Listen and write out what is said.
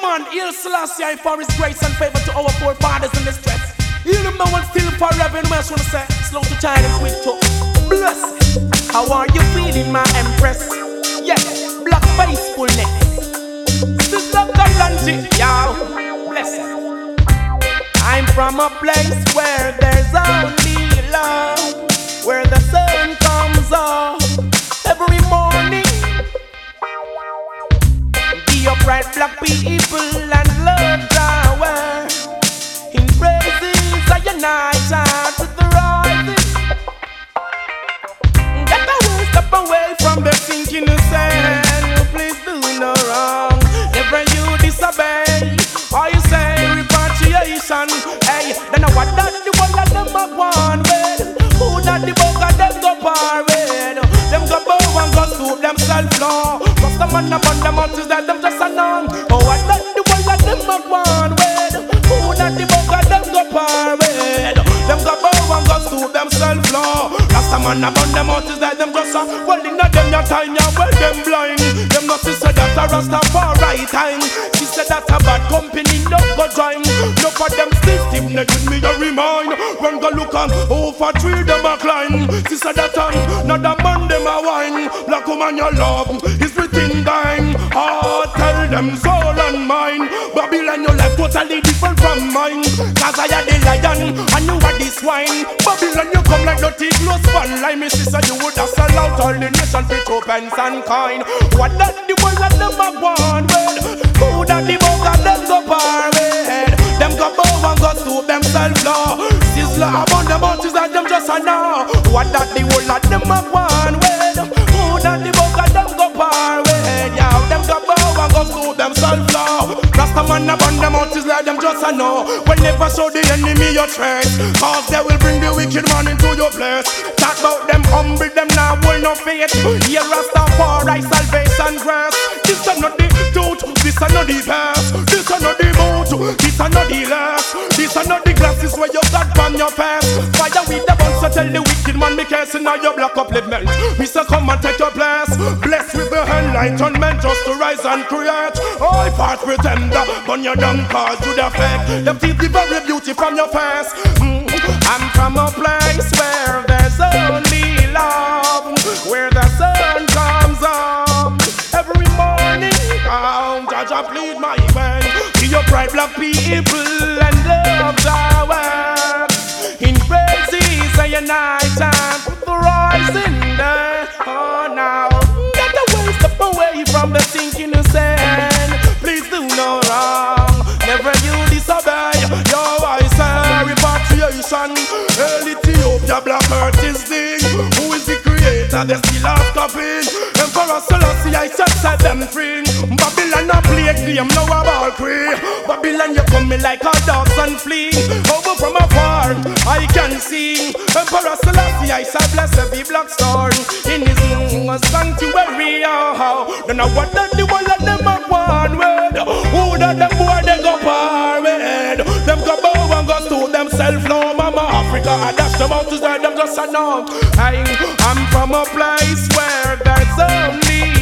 man, Hail Selassie for his grace and favor to our forefathers in distress. Heal them now and still forever. And I just wanna say, slow to China and quick to bless. How are you feeling, my empress? Yes, black faithfulness. Sister Galanji, yo, bless her. I'm from a place where there's only love, where the sun comes up every morning. Be upright black people and love power. In praises I unite out with the rising. Get away, step away from the sinking sand. Please do no wrong. Never you disobey. Or you say repatriation. Hey, then what that the one of them a one with? Who that the bug of them go par with? Them go bow and go stoop themselves low. Cause the man upon the mountains that them just unknown. Oh, what that the one of them a one with? Who that the bug of them go par with? Them go bow and go stoop themselves low. Cause the man upon the mountains that them just well in them your time, yeah, well them blind. Them not sister that a Rastafari time. She said that a bad company no go join. No for them stiff neck with me a remind. Run go look on, oh for tree them a climb. She said that not a man them a wine. Black woman your love is written dying. Oh tell them soul and mind. Babylon your life totally different from mine. Cause I am the lion and you are the swine. Babylon you come like dirty close one line. Me sister you would have sell out all the nation for two pence and kind. What that the boys that them a want with? Who that the boys that them go par with? Them go bow and go stoop themselves low. Sizzler upon the mountains that them just a know. What that the whole of them a want with? Who that the boys that them go par with? Yeah, them go bow and go stoop themselves low. Rasta man upon the mountains that them just a know. Will never show the enemy your threat. Cause they will bring the wicked man into your place. Talk about them humble, them now will no faith. Here Rastafari salvation grace. This is not the truth, this is not the past. This is not the boot, this is not the last. This is not the glasses where you got from your past. Fire with the buns to tell the wicked man me casing now your black upliftment. Me say come and take your place. Blessed with the enlightenment just to rise and create. I fought pretender, but you don't cause you the fake. Them teeth the very beauty from your face. I'm from a place where there's only love, where the sun comes up every morning. Jah plead my way. Be upright black people and love our work. In praises I unite and put the rising there. Oh now, get away, step away from the sinking sand. Please do no wrong. Never you disobey. Your I say repatriation. Hell Ethiopia black earth is thing. Who is the creator? They still have coffin. Emperor Selassie I set them free. Babylon a play game now a ball free. Babylon you coming like a dogs and flee. Over from afar I can see. Emperor Selassie I say bless every black star in his sanctuary. Don't know what that the one of them a one with. Who that them boy they go par with. Them go bow and go stoop themselves low. Mama Africa I dash them out to say them just a know. I'm from a place where there's only